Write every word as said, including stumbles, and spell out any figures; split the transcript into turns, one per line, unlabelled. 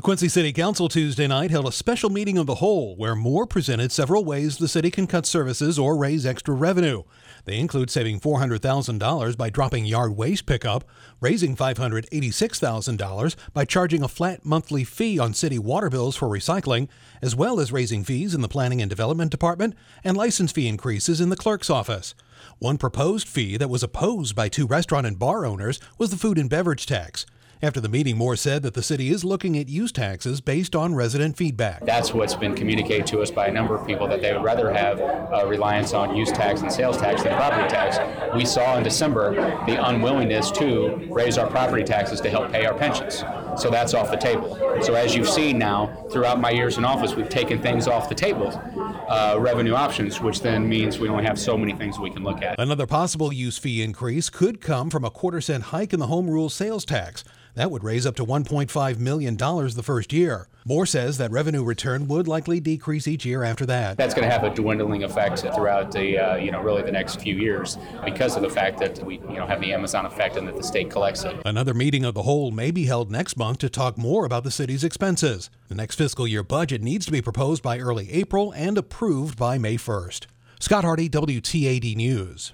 The Quincy City Council Tuesday night held a special meeting of the whole where Moore presented several ways the city can cut services or raise extra revenue. They include saving four hundred thousand dollars by dropping yard waste pickup, raising five hundred eighty-six thousand dollars by charging a flat monthly fee on city water bills for recycling, as well as raising fees in the Planning and Development Department and license fee increases in the clerk's office. One proposed fee that was opposed by two restaurant and bar owners was the food and beverage tax. After the meeting, Moore said that the city is looking at use taxes based on resident feedback.
That's what's been communicated to us by a number of people, that they would rather have a reliance on use tax and sales tax than property tax. We saw in December the unwillingness to raise our property taxes to help pay our pensions. So that's off the table. So as you've seen now, throughout my years in office, we've taken things off the table, uh, revenue options, which then means we only have so many things we can look at.
Another possible use fee increase could come from a quarter cent hike in the home rule sales tax. That would raise up to one point five million dollars the first year. Moore says that revenue return would likely decrease each year after that.
That's going to have a dwindling effect throughout the, uh, you know, really the next few years because of the fact that we, you know, have the Amazon effect and that the state collects it.
Another meeting of the whole may be held next month to talk more about the city's expenses. The next fiscal year budget needs to be proposed by early April and approved by May first. Scott Hardy, W T A D News.